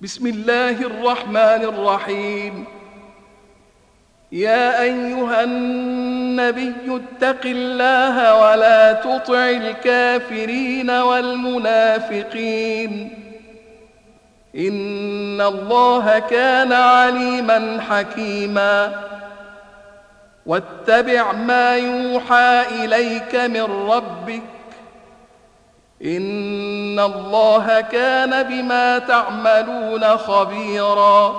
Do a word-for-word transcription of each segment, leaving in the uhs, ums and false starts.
بسم الله الرحمن الرحيم. يا أيها النبي اتق الله ولا تطع الكافرين والمنافقين إن الله كان عليما حكيما. واتبع ما يوحى إليك من ربك إن الله كان بما تعملون خبيرا.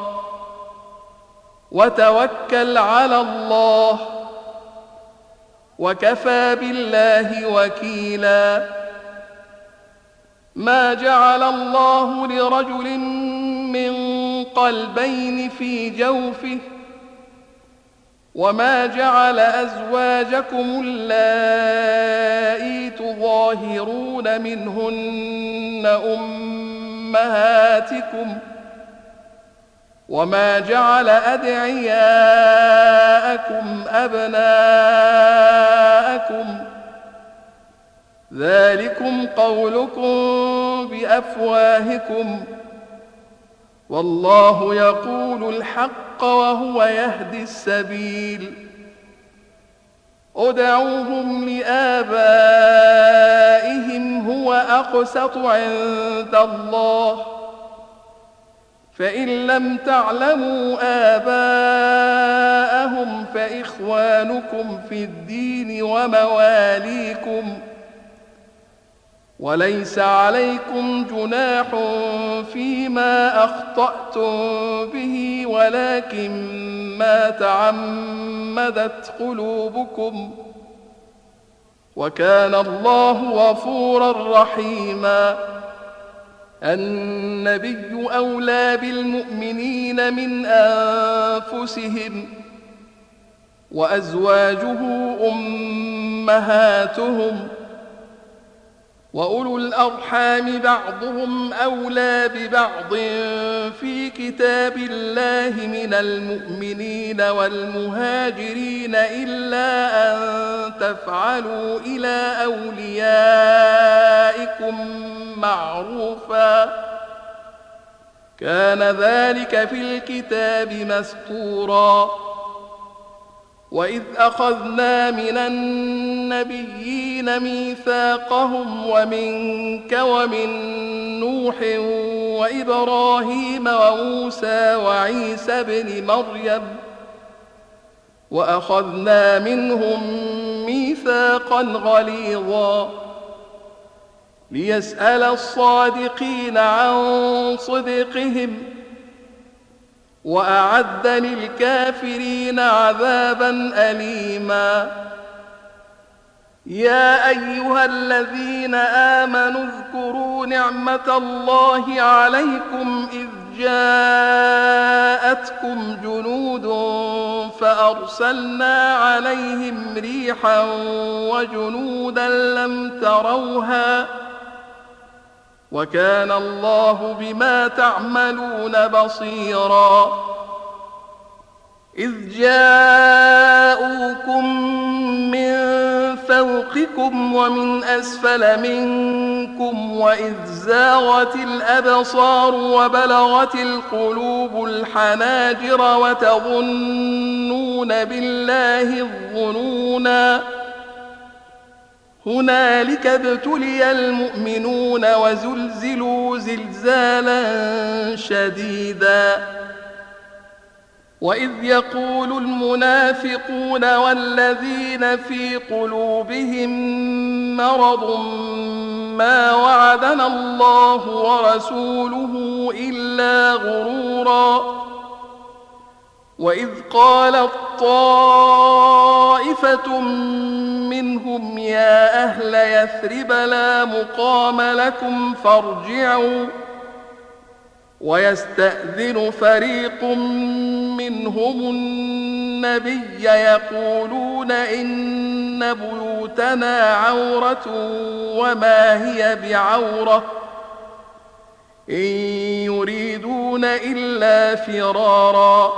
وتوكل على الله وكفى بالله وكيلا. ما جعل الله لرجل من قلبين في جوفه وما جعل أزواجكم اللائي تظاهرون منهن أمهاتكم وما جعل أدعياءكم أبناءكم ذلكم قولكم بأفواهكم والله يقول الحق وهو يهدي السبيل. ادعوهم لآبائهم هو أقسط عند الله فإن لم تعلموا آباءهم فإخوانكم في الدين ومواليكم وليس عليكم جناح فيما أخطأتم به ولكن ما تعمدت قلوبكم وكان الله غفورا رحيما. النبي أولى بالمؤمنين من أنفسهم وأزواجه أمهاتهم وأولو الأرحام بعضهم أولى ببعض في كتاب الله من المؤمنين والمهاجرين إلا أن تفعلوا إلى أوليائكم معروفا كان ذلك في الكتاب مسطورا. وإذ أخذنا من النبيين ميثاقهم ومنك ومن نوح وإبراهيم وموسى وعيسى ابن مريم وأخذنا منهم ميثاقا غليظا ليسأل الصادقين عن صدقهم وأعد للكافرين عذابا أليما. يا أيها الذين آمنوا اذكروا نعمة الله عليكم إذ جاءتكم جنود فأرسلنا عليهم ريحا وجنودا لم تروها وكان الله بما تعملون بصيرا. إذ جاءوكم من فوقكم ومن أسفل منكم وإذ زاغت الأبصار وبلغت القلوب الحناجر وتظنون بالله الظنونا هنالك ابتلي المؤمنون وزلزلوا زلزالا شديدا. وإذ يقول المنافقون والذين في قلوبهم مرض ما وعدنا الله ورسوله إلا غرورا. وإذ قالت طائفة منهم يا أهل يثرب لا مقام لكم فارجعوا ويستأذن فريق منهم النبي يقولون إن بيوتنا عورة وما هي بعورة إن يريدون إلا فرارا.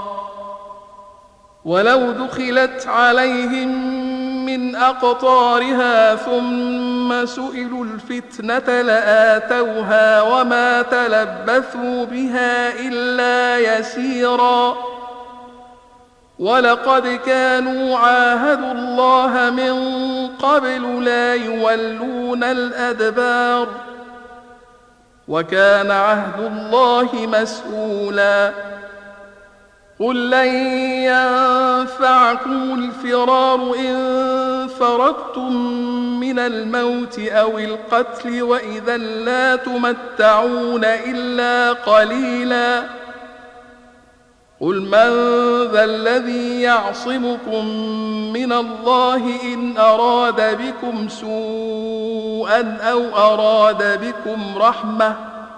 ولو دخلت عليهم من أقطارها ثم سئلوا الفتنة لآتوها وما تلبثوا بها إلا يسيرا ولقد كانوا عاهدوا الله من قبل لا يولون الأدبار وكان عهد الله مسؤولا قل لن ينفعكم الفرار إن فررتم من الموت أو القتل وإذا لا تمتعون إلا قليلا قل من ذا الذي يعصمكم من الله إن أراد بكم سوءا أو أراد بكم رحمة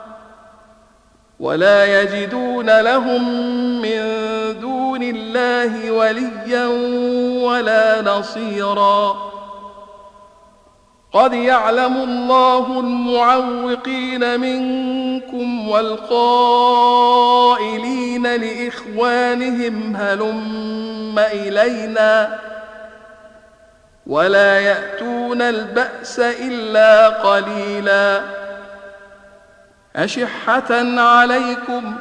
ولا يجدون لهم من دون الله وليا ولا نصيرا قد يعلم الله المعوقين منكم والقائلين لإخوانهم هلم إلينا ولا يأتون البأس إلا قليلا أشحة عليكم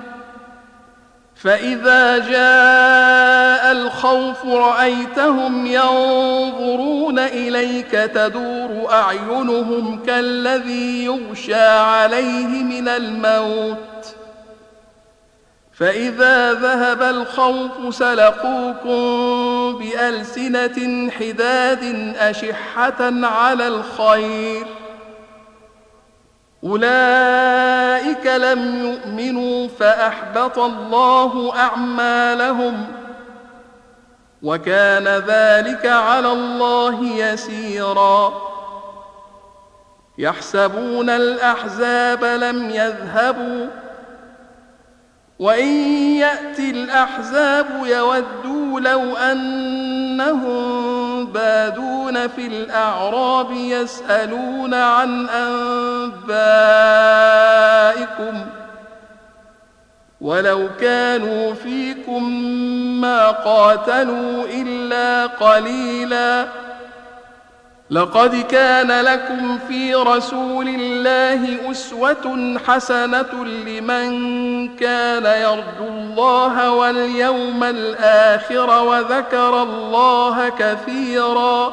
فإذا جاء الخوف رأيتهم ينظرون إليك تدور أعينهم كالذي يغشى عليه من الموت فإذا ذهب الخوف سلقوكم بألسنة حداد أشحة على الخير أولئك لم يؤمنوا فأحبط الله أعمالهم وكان ذلك على الله يسيرا يحسبون الأحزاب لم يذهبوا وإن يأتي الأحزاب يودوا لو أنهم بادون في الأعراب يسألون عن أنبائكم ولو كانوا فيكم ما قاتلوا إلا قليلا لقد كان لكم في رسول الله أسوة حسنة لمن كان يرجو الله واليوم الآخر وذكر الله كثيرا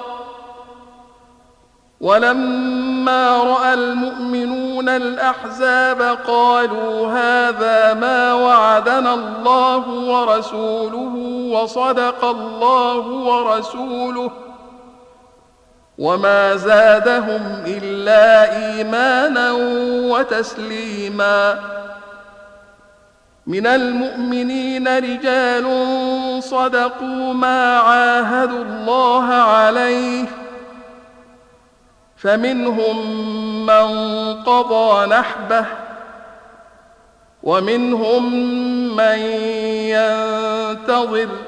ولما رأى المؤمنون الأحزاب قالوا هذا ما وعدنا الله ورسوله وصدق الله ورسوله وما زادهم إلا إيمانا وتسليما من المؤمنين رجال صدقوا ما عاهدوا الله عليه فمنهم من قضى نحبه ومنهم من ينتظر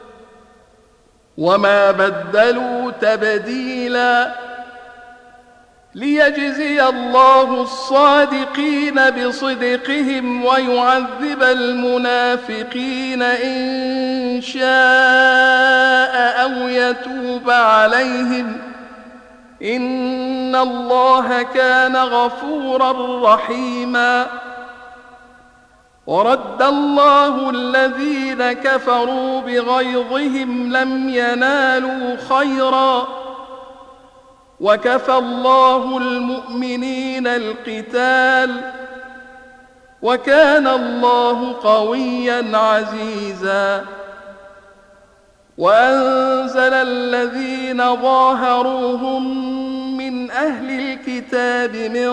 وما بدلوا تبديلا ليجزي الله الصادقين بصدقهم ويعذب المنافقين إن شاء أو يتوب عليهم إن الله كان غفورا رحيما ورد الله الذين كفروا بغيظهم لم ينالوا خيرا وكفى الله المؤمنين القتال وكان الله قويا عزيزا وأنزل الذين ظاهروهم من أهل الكتاب من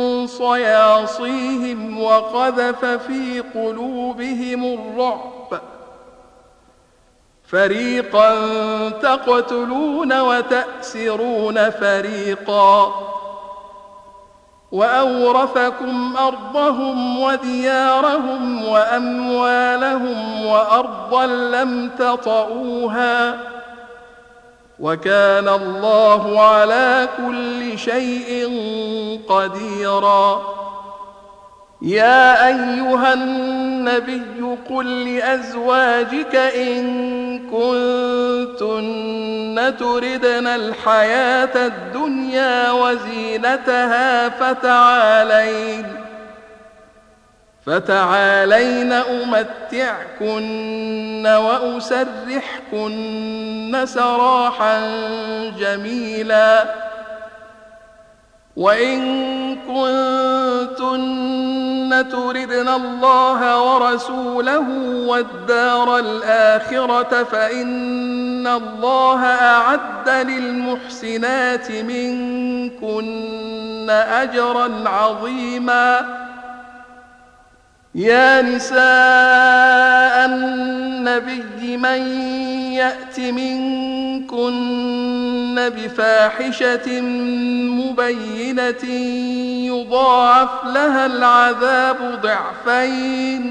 صياصيهم وقذف في قلوبهم الرعب فريقا تقتلون وتأسرون فريقا وأورثكم أرضهم وديارهم وأموالهم وأرضا لم تطئوها وكان الله على كل شيء قديرا يا أيها النبي قل لأزواجك إن كنتن تردن الحياة الدنيا وزينتها فتعالين فتعالين أمتعكن وأسرحكن سراحا جميلا وإن كنتن تردن الله ورسوله والدار الآخرة فإن الله أعد للمحسنات منكن أجرا عظيما يا نساء النبي من يأت منكن بفاحشة مبينة يضاعف لها العذاب ضعفين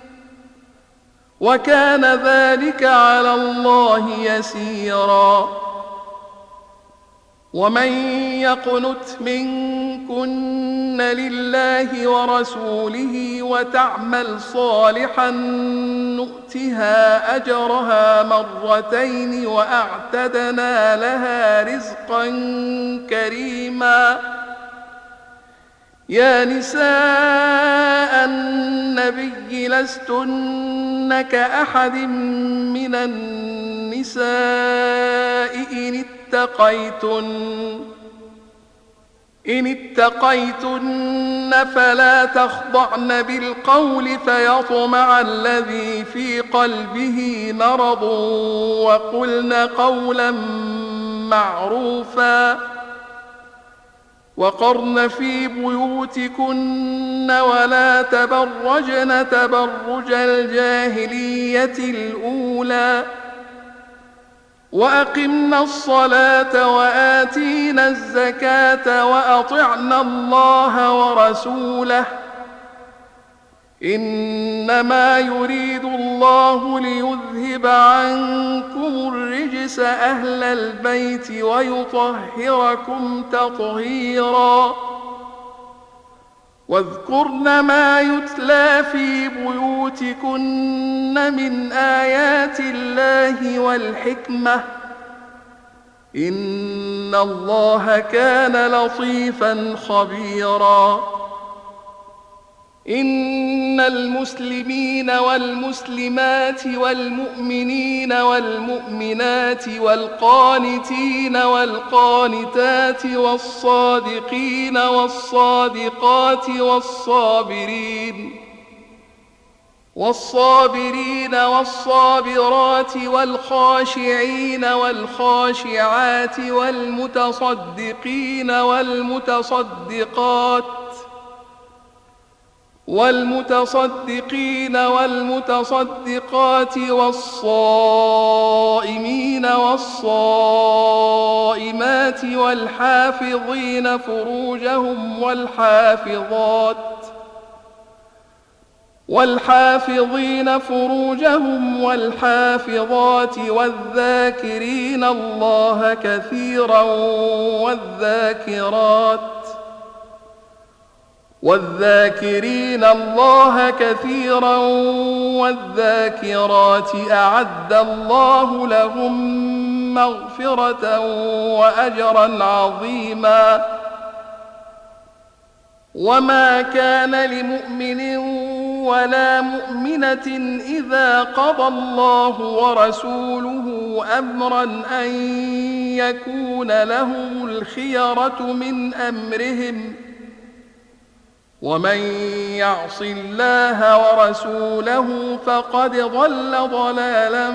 وكان ذلك على الله يسيرا ومن يقنت منكن لله ورسوله وتعمل صالحا نؤتها أجرها مرتين وأعتدنا لها رزقا كريما يا نساء النبي لستن كأحد من النساء إن اتقيتن إن اتقيتن فلا تخضعن بالقول فيطمع الذي في قلبه مرض وقلن قولا معروفا وقرن في بيوتكن ولا تبرجن تبرج الجاهلية الأولى وأقمنا الصلاة وآتينا الزكاة وأطعنا الله ورسوله إنما يريد الله ليذهب عنكم الرجس أهل البيت ويطهركم تطهيرا واذكرن ما يتلى في بيوتكن من آيات الله والحكمة إن الله كان لطيفا خبيرا إن المسلمين والمسلمات والمؤمنين والمؤمنات والقانتين والقانتات والصادقين والصادقات والصابرين والصابرين والصابرات والخاشعين والخاشعات والمتصدقين والمتصدقات والمتصدقين والمتصدقات والصائمين والصائمات والحافظين فروجهم والحافظات والحافظين فروجهم والحافظات والذاكرين الله كثيرا والذاكرات والذاكرين الله كثيرا والذاكرات أعد الله لهم مغفرة وأجرا عظيما وما كان لمؤمن ولا مؤمنة إذا قضى الله ورسوله أمرا أن يكون لهم الخيرة من أمرهم ومن يعص الله ورسوله فقد ضل ضلالا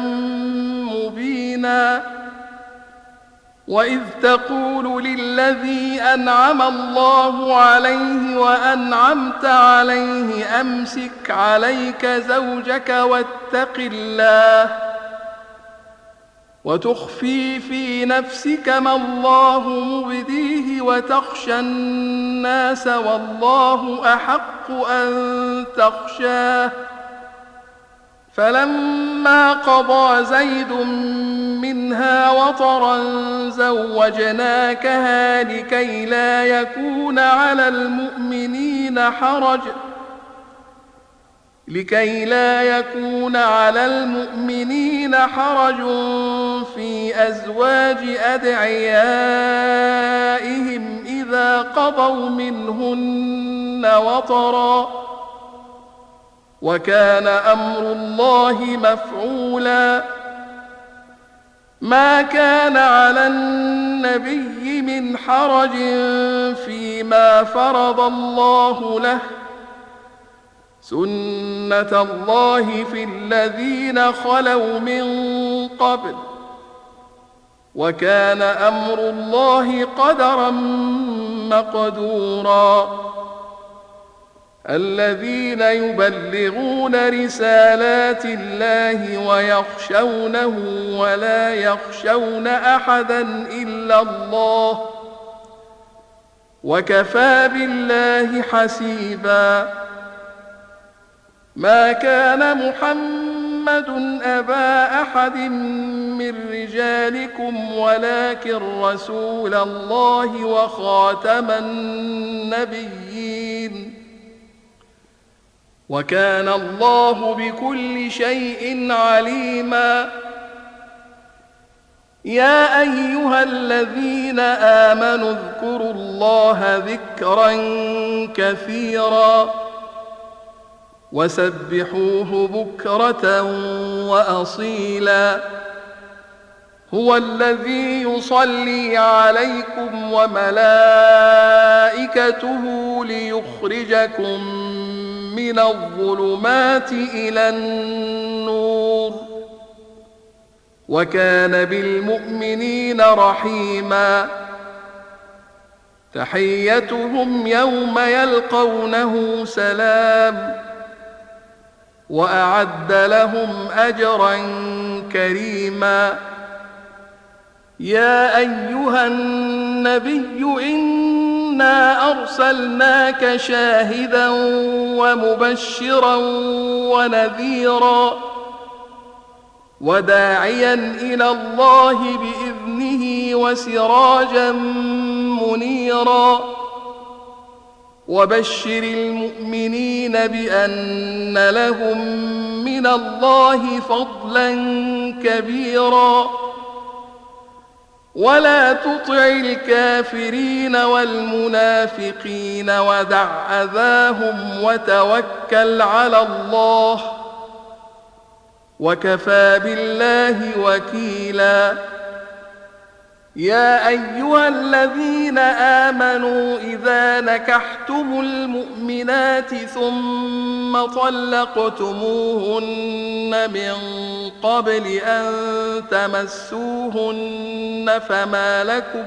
مبينا وإذ تقول للذي أنعم الله عليه وأنعمت عليه أمسك عليك زوجك واتق الله وتخفي في نفسك ما الله مبديه وتخشى الناس والله أحق أن تخشاه فلما قضى زيد منها وطرا زوجناكها لكي لا يكون على المؤمنين حرج لكي لا يكون على المؤمنين حرج في أزواج أدعيائهم إذا قضوا منهن وطرا، وكان أمر الله مفعولا. ما كان على النبي من حرج فيما فرض الله له، سنة الله في الذين خلوا من قبل، وكان أمر الله قدرا مقدورا. الذين يبلغون رسالات الله ويخشونه ولا يخشون أحدا إلا الله، وكفى بالله حسيبا. ما كان محمد أبا أحد من رجالكم ولكن رسول الله وخاتم النبيين، وكان الله بكل شيء عليما. يا أيها الذين آمنوا اذكروا الله ذكرا كثيرا وسبحوه بكرة وأصيلا. هو الذي يصلي عليكم وملائكته ليخرجكم من الظلمات إلى النور، وكان بالمؤمنين رحيما. تحيتهم يوم يلقونه سلام، وأعد لهم أجرا كريما. يا أيها النبي إنا أرسلناك شاهدا ومبشرا ونذيرا وداعيا إلى الله بإذنه وسراجا منيرا. وبشر المؤمنين بأن لهم من الله فضلا كبيرا. ولا تطع الكافرين والمنافقين ودع أذاهم وتوكل على الله، وكفى بالله وكيلا. يا أيها الذين آمنوا إذا نكحتم المؤمنات ثم طلقتموهن من قبل أن تمسوهن فما لكم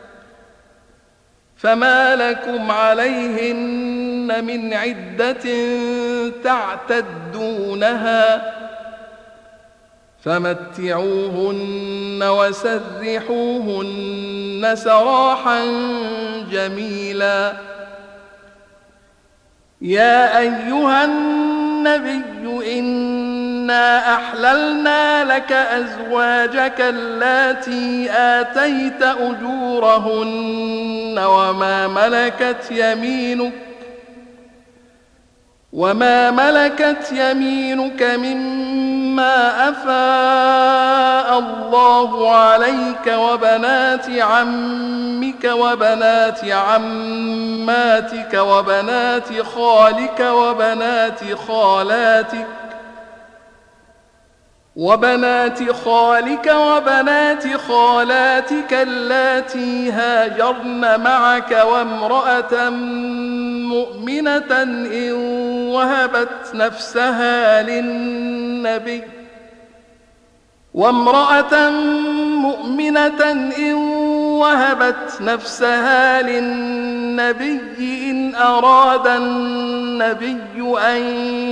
فما لكم عليهن من عدة تعتدونها، فمتعوهن وسرحوهن سراحا جميلا. يا أيها النبي إنا أحللنا لك أزواجك اللاتي آتيت أجورهن وما ملكت يمينك وما ملكت يمينك مما أفاء الله عليك وبنات عمك وبنات عماتك وبنات خالك وبنات خالاتك وبنات خالك وبنات خالاتك اللاتي هاجرن معك وامرأة مؤمنة إن وهبت نفسها للنبي وامرأة مؤمنة إن وهبت نفسها للنبي إن أراد النبي أن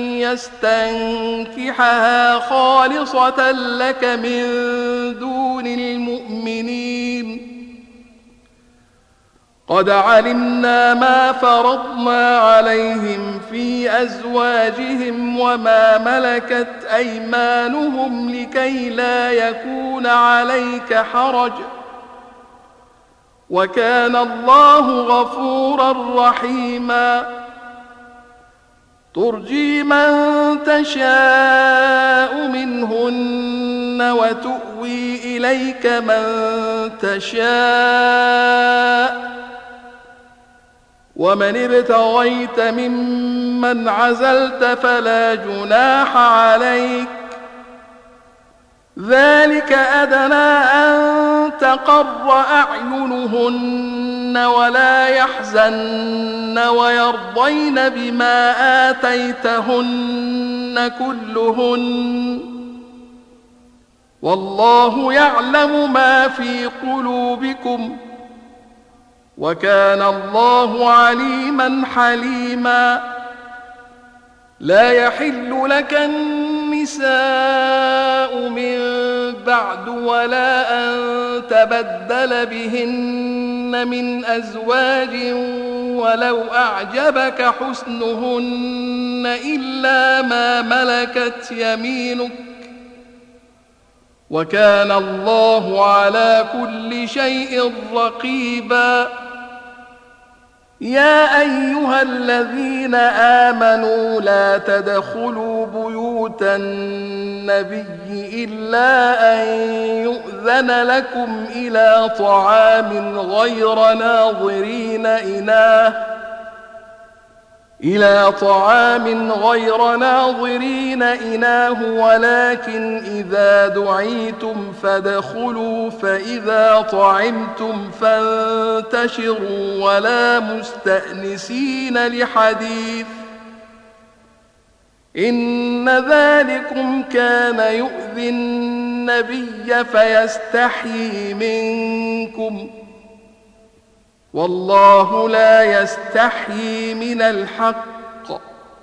يستنكحها خالصة لك من دون المؤمنين. قد علمنا ما فرضنا عليهم في أزواجهم وما ملكت أيمانهم لكي لا يكون عليك حرج، وكان الله غفورا رحيما. ترجي من تشاء منهن وتؤوي إليك من تشاء ومن ابتغيت ممن عزلت فلا جناح عليك ذلك أدنى أن تقر أعينهن ولا يحزن ويرضين بما آتيتهن كلهن والله يعلم ما في قلوبكم وكان الله عليما حليما لا يحل لك النساء من بعد ولا أن تبدل بهن من أزواج ولو أعجبك حسنهن إلا ما ملكت يمينك وكان الله على كل شيء رقيبا يا أيها الذين آمنوا لا تدخلوا بيوت النبي إلا أن يؤذن لكم إلى طعام غير ناظرين إناه إلى طعام غير ناظرين إناه ولكن إذا دعيتم فادخلوا فإذا طعمتم فانتشروا ولا مستأنسين لحديث إن ذلكم كان يؤذي النبي فيستحيي منكم والله لا يستحيي من الحق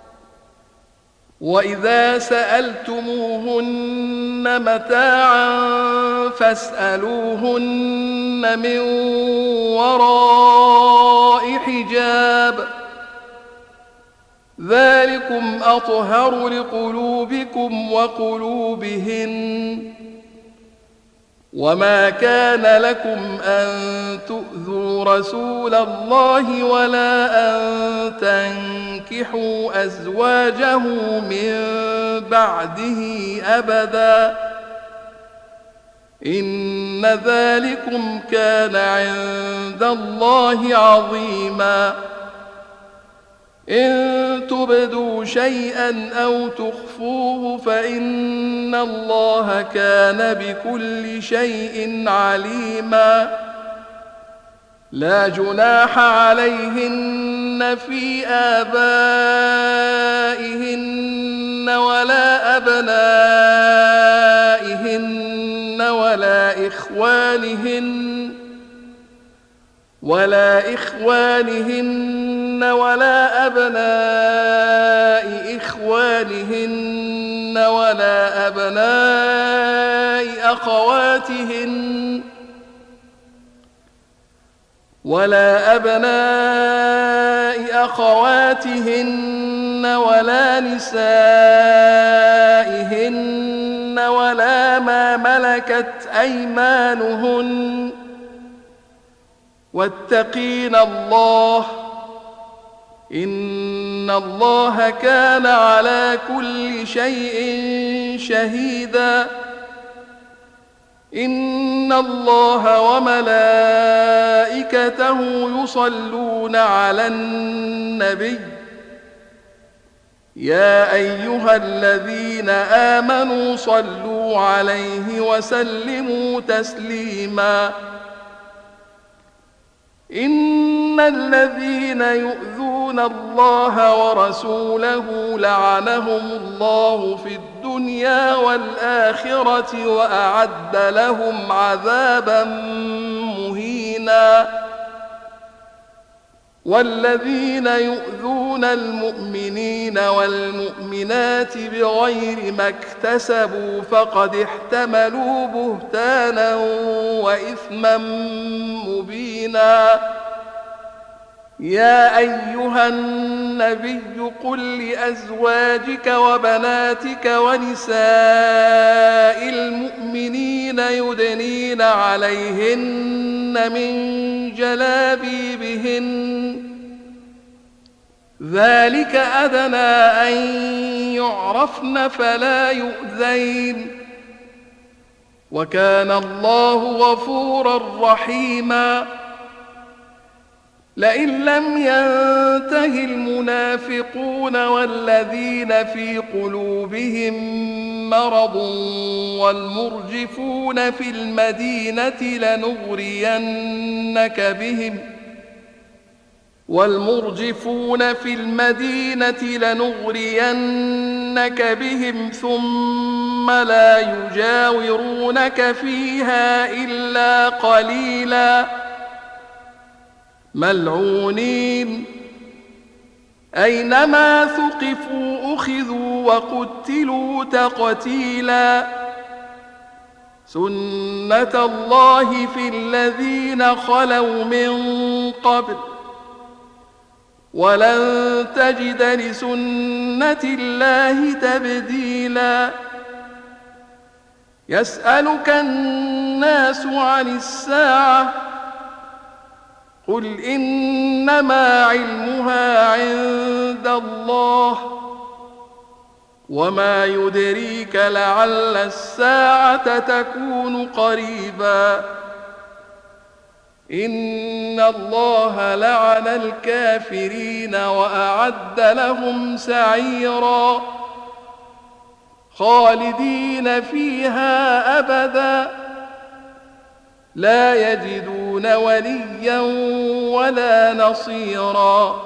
وإذا سألتموهن متاعا فاسألوهن من وراء حجاب ذلكم أطهر لقلوبكم وقلوبهن وما كان لكم أن تؤذوا رسول الله ولا أن تنكحوا أزواجه من بعده أبدا إن ذلكم كان عند الله عظيما إن تبدوا شيئا أو تخفوه فإن الله كان بكل شيء عليما لا جناح عليهن في آبائهن ولا أبنائهن ولا إخوانهن ولا إخوانهن ولا أبناء إخوانهن ولا أبناء أخواتهن ولا أبناء أخواتهن ولا نسائهن ولا ما ملكت أيمانهن واتقين الله إن الله كان على كل شيء شهيدا إن الله وملائكته يصلون على النبي يا أيها الذين آمنوا صلوا عليه وسلموا تسليما إن الذين يؤذون الله ورسوله لعنهم الله في الدنيا والآخرة وأعد لهم عذابا مهينا والذين يؤذون المؤمنين والمؤمنات بغير ما اكتسبوا فقد احتملوا بهتانا وإثما مبينا يا أيها النبي قل لأزواجك وبناتك ونساء المؤمنين يدنين عليهن من جلابيبهن ذلك أدنى أن يعرفن فلا يؤذين وكان الله غفورا رحيما لئن لم ينته المنافقون والذين في قلوبهم مرض والمرجفون في المدينة لنغرينك بهم والمرجفون في المدينة لنغرينك بهم ثم لا يجاورونك فيها إلا قليلا ملعونين أينما ثقفوا أخذوا وقتلوا تقتيلا سنة الله في الذين خلوا من قبل ولن تجد لسنة الله تبديلا يسألك الناس عن الساعة قل إنما علمها عند الله وما يدريك لعل الساعة تكون قريبا إن الله لعن الكافرين وأعد لهم سعيرا خالدين فيها أبدا لا يجدون وليا ولا نصيرا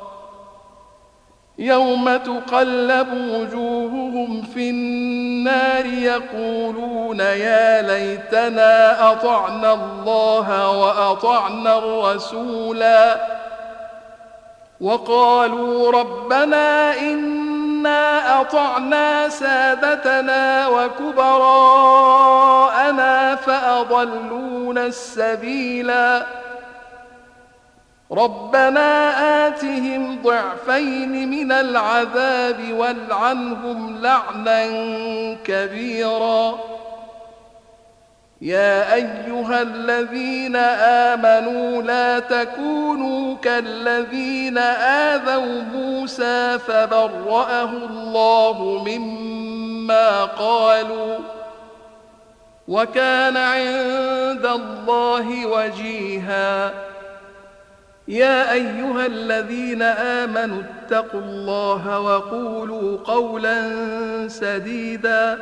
يوم تقلب وجوههم في النار يقولون يا ليتنا أطعنا الله وأطعنا الرسولا وقالوا ربنا إنا أطعنا سادتنا وكبراءنا فأضلونا السبيلا ربنا آتهم ضعفين من العذاب والعنهم لعنا كبيرا يا أيها الذين آمنوا لا تكونوا كالذين آذوا موسى فبرأه الله مما قالوا وكان عند الله وجيها يا أيها الذين آمنوا اتقوا الله وقولوا قولا سديدا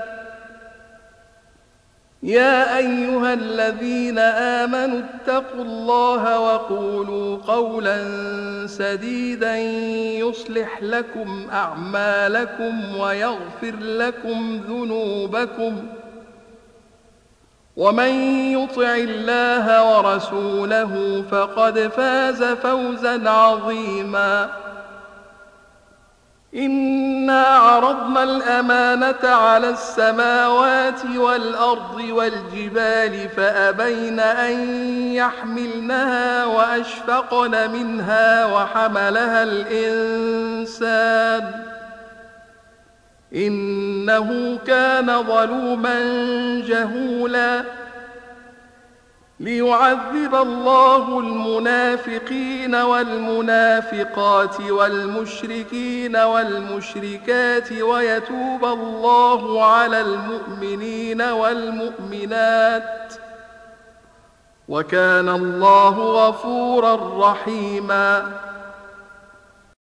يا أيها الذين آمنوا اتقوا الله وقولوا قولا سديدا يصلح لكم أعمالكم ويغفر لكم ذنوبكم ومن يطع الله ورسوله فقد فاز فوزا عظيما إنا عرضنا الأمانة على السماوات والأرض والجبال فأبين أن يحملنها وأشفقن منها وحملها الإنسان إنه كان ظلوما جهولا ليعذب الله المنافقين والمنافقات والمشركين والمشركات ويتوب الله على المؤمنين والمؤمنات وكان الله غفورا رحيما